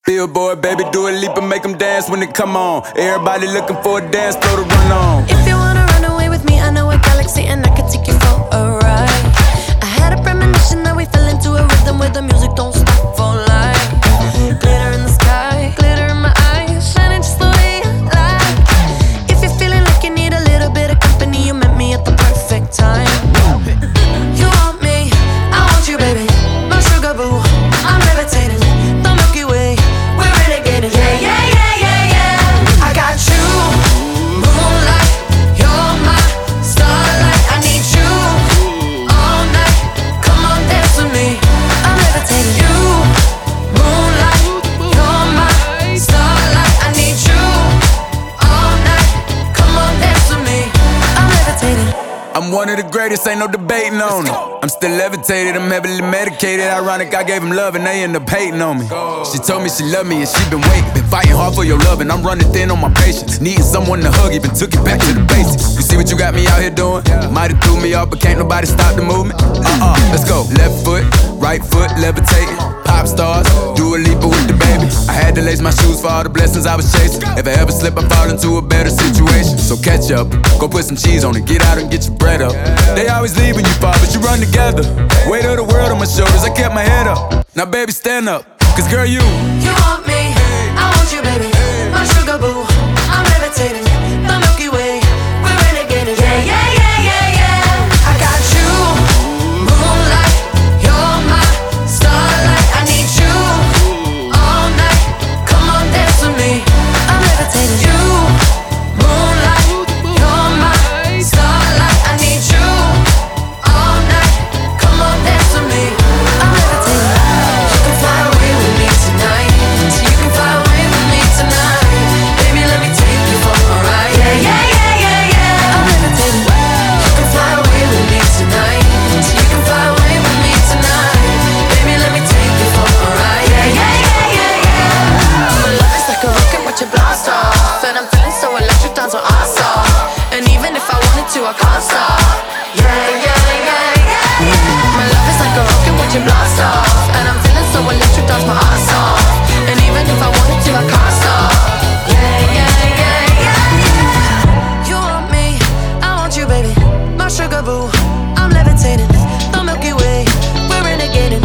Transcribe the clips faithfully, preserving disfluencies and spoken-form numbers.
Billboard, baby, do a leap and make them dance when they come on. Everybody looking for a dance floor to run on. If you wanna run away with me, I know a galaxy and I can take you for a ride. I had a premonition that we fell into a rhythm where the music don't stop for life. Glitter in the sky, glitter in my eyes, shining just the way I like. If you're feeling like you need a little bit of company, you met me at the perfect time. You want me, I want you, baby, my sugar boo. I'm levitating, the Milky Way, we're renegading. Yeah, yeah, yeah, yeah, yeah. I got you, moonlight, you're my starlight. I need you all night. Come on, dance with me. I'm levitating. You, moonlight, you're my starlight. I need you all night. Come on, dance with me. I'm levitating. I'm one of the greatest, ain't no debating on it. I'm still levitated, I'm heavily medicated. Ironic, I gave them love and they end up hating on me. She told me she loved me and she been waiting. Been fighting hard for your love and I'm running thin on my patience. Needing someone to hug, even took it back to the basics. You see what you got me out here doing? Might have threw me off, but can't nobody stop the movement. Uh-uh, let's go. Left foot, right foot, levitating. Pop stars, do a leap with the baby. I had to lace my shoes for all the blessings I was chasing. If I ever slip, I fall into a better situation. So catch up, go put some cheese on it, get out and get your bread up. They always leave when you fall, but you run together. Weight of the world on my shoulders, I kept my head up. Now baby, stand up, cause girl, you You want me, I want you, baby, my sugar boo. I'm levitating, the Milky Way, we're renegading. Yeah, yeah, yeah, yeah, yeah. I got you, moonlight, you're my starlight. I need you all night. Come on, dance with me. I'm levitating. You, moonlight, you're my starlight. I need you all night. Come on, dance with me. I'm levitating. You can fly away with me tonight. You can fly away with me tonight. Baby, let me take you for a ride. Yeah, yeah, yeah, yeah, yeah. I'm levitating. You can fly away with me tonight. You can fly away with me tonight. Baby, let me take you for a ride. Yeah, yeah, yeah, yeah, yeah. My love is like a rocket, watch it blast off. And I'm feeling so electric, dance on our off. And even if I wanted to, I can't stop. Yeah, yeah, yeah, yeah, yeah. My love is like a rocket, watch it blast off. And I'm feeling so electric, dance my ass off. And even if I wanted to, I can't stop. Yeah, yeah, yeah, yeah, yeah. You want me, I want you, baby, my sugar boo. I'm levitating, the Milky Way, we're renegading.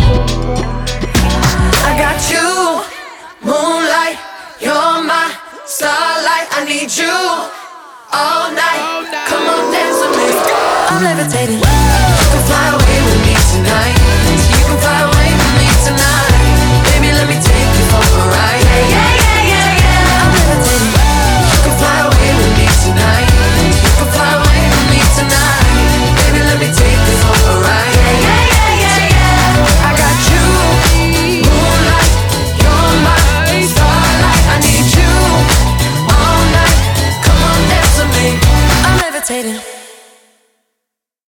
I got you, moonlight, you're my starlight. I need you all night. Come on, dance with me. I'm levitating. You can fly away with me tonight. You can fly away with me tonight. Baby, let me take you for a ride. Yeah, yeah, yeah, yeah, yeah. I'm levitating. You can fly away with me tonight. You can fly away with me tonight. Baby, let me take you for a ride. Yeah, yeah, yeah, yeah, yeah. I got you, moonlight, you're my starlight. I need you all night. Come on, dance with me. I'm levitating.